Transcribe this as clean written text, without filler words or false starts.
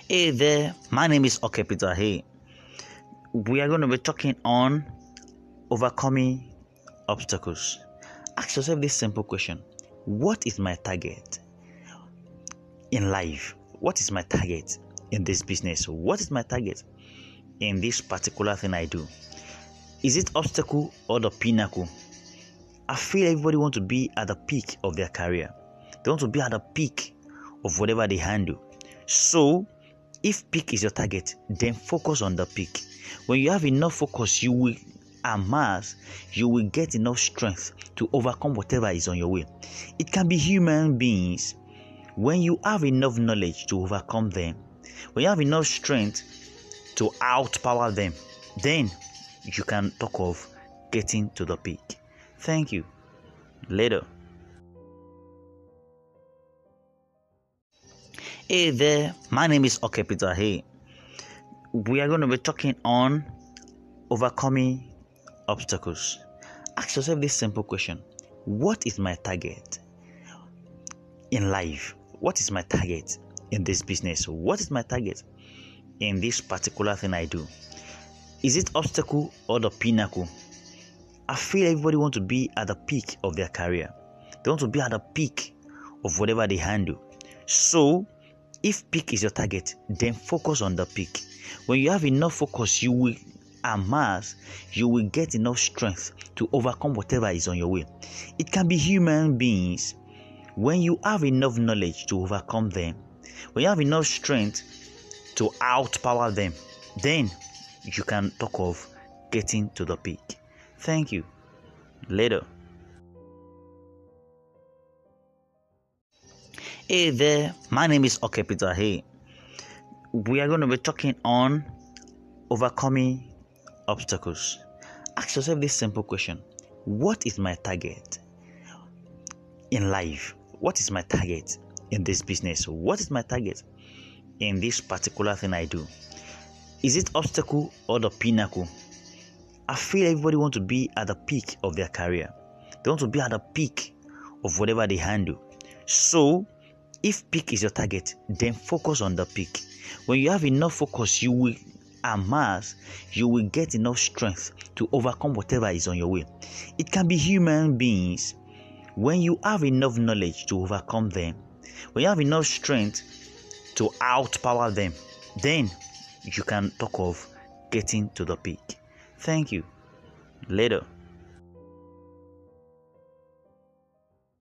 Hey there, my name is Okepita. Hey, we are going to be talking on overcoming obstacles. Ask yourself this simple question: what is my target in life? What is my target in this business? What is my target in this particular thing I do? Is it obstacle or the pinnacle? I feel everybody wants to be at the peak of their career. They want to be at the peak of whatever they handle. So, if peak is your target, then focus on the peak. When you have enough focus, you will amass, you will get enough strength to overcome whatever is on your way. It can be human beings. When you have enough knowledge to overcome them, when you have enough strength to outpower them, then you can talk of getting to the peak. Thank you. Later. Hey there, my name is Okepita. Hey, we are going to be talking on overcoming obstacles. Ask yourself this simple question: what is my target in life? What is my target in this business? What is my target in this particular thing I do? Is it obstacle or the pinnacle? I feel everybody wants to be at the peak of their career. They want to be at the peak of whatever they handle. So, if peak is your target, then focus on the peak. When you have enough focus, you will amass, you will get enough strength to overcome whatever is on your way. It can be human beings. When you have enough knowledge to overcome them, when you have enough strength to outpower them, then you can talk of getting to the peak. Thank you. Later. Hey there, my name is Okepita. Hey, we are going to be talking on overcoming obstacles. Ask yourself this simple question: what is my target in life? What is my target in this business? What is my target in this particular thing I do? Is it obstacle or the pinnacle? I feel everybody wants to be at the peak of their career. They want to be at the peak of whatever they handle. So, if peak is your target, then focus on the peak. When you have enough focus, you will amass, you will get enough strength to overcome whatever is on your way. It can be human beings. When you have enough knowledge to overcome them, when you have enough strength to outpower them, then you can talk of getting to the peak. Thank you. Later.